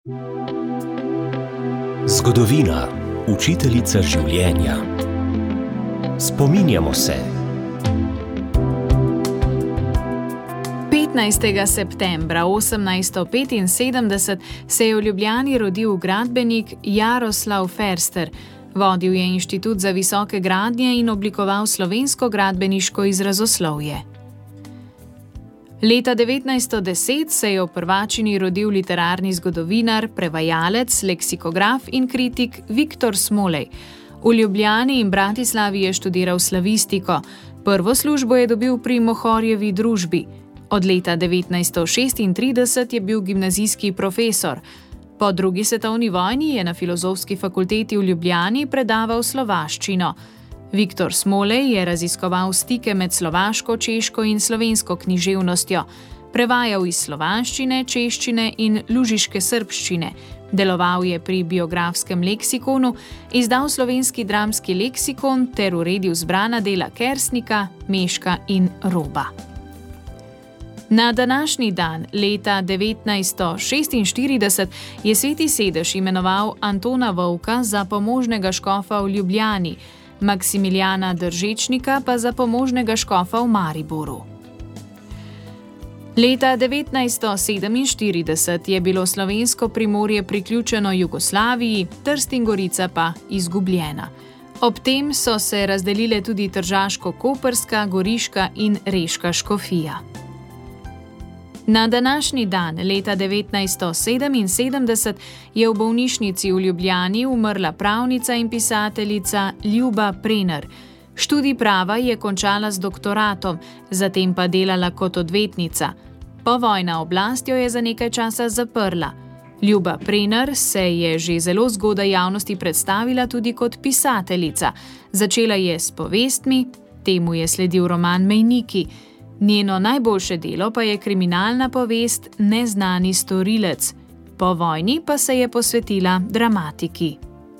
Zgodovina, učiteljica življenja. Spominjamo se. 15. septembra 1875 se je v Ljubljani rodil gradbenik Jaroslav Ferster. Vodil je Inštitut za visoke gradnje in oblikoval slovensko gradbeniško izrazoslovje. Leta 1910 se je v Prvačini rodil literarni zgodovinar, prevajalec, leksikograf in kritik Viktor Smolej. V Ljubljani in Bratislavi je študiral slavistiko. Prvo službo je dobil pri Mohorjevi družbi. Od leta 1936 je bil gimnazijski profesor. Po drugi svetovni vojni je na Filozofski fakulteti v Ljubljani predaval slovaščino. Viktor Smolej je raziskoval stike med slovaško, češko in slovensko književnostjo. Prevajal iz slovanščine, češčine in lužiške srbščine. Deloval je pri biografskem leksikonu, izdal slovenski dramski leksikon ter uredil zbrana dela Kersnika, Meška in Roba. Na današnji dan, leta 1946, je Sveti sedež imenoval Antona Vovka za pomožnega škofa v Ljubljani, Maksimiljana Držečnika pa za pomožnega škofa v Mariboru. Leta 1947 je bilo slovensko Primorje priključeno Jugoslaviji, Trst in Gorica pa izgubljena. Ob tem so se razdelile tudi tržaško-koprska, goriška in reška škofija. Na današnji dan, leta 1977, je v bolnišnici v Ljubljani umrla pravnica in pisateljica Ljuba Prener. Študij prava je končala z doktoratom, zatem pa delala kot odvetnica. Povojna oblast jo je za nekaj časa zaprla. Ljuba Prener se je že zelo zgodaj javnosti predstavila tudi kot pisateljica. Začela je s povestmi, temu je sledil roman Mejniki. Njeno najboljše delo pa je kriminalna povest Neznani storilec. Po vojni pa se je posvetila dramatiki.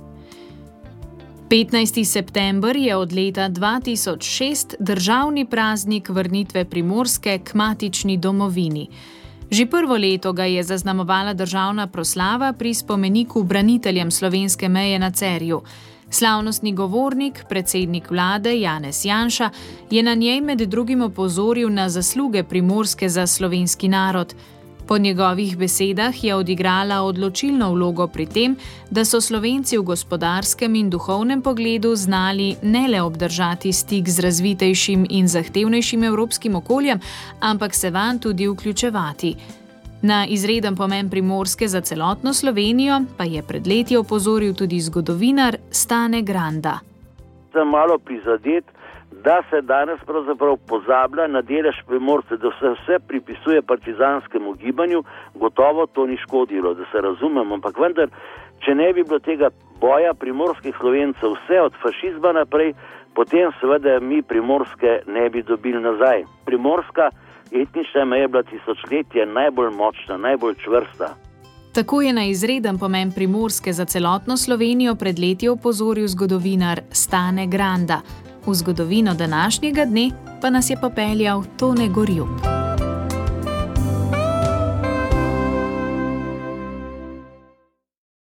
15. september je od leta 2006 državni praznik vrnitve Primorske k matični domovini. Že prvo leto ga je zaznamovala državna proslava pri spomeniku braniteljem slovenske meje na Cerju. Slavnostni govornik, predsednik vlade Janez Janša, je na njej med drugim opozoril na zasluge Primorske za slovenski narod. Po njegovih besedah je odigrala odločilno vlogo pri tem, da so Slovenci v gospodarskem in duhovnem pogledu znali ne le obdržati stik z razvitejšim in zahtevnejšim evropskim okoljem, ampak se vanj tudi vključevati. Na izreden pomen Primorske za celotno Slovenijo pa je pred leti opozoril tudi zgodovinar Stane Granda. Sem malo prizadet, da se danes pravzaprav pozablja na delež Primorske, da se vse pripisuje partizanskemu gibanju, gotovo to ni škodilo, da se razumemo, ampak vendar, če ne bi bilo tega boja primorskih Slovencev vse od fašizma naprej, potem seveda mi Primorske ne bi dobili nazaj. Primorska etnična meja je bila tisočletje najbolj močna, najbolj čvrsta. Tako je na izreden pomen Primorske za celotno Slovenijo pred leti opozoril zgodovinar Stane Granda. V zgodovino današnjega dne pa nas je popeljal Tone Gorjup.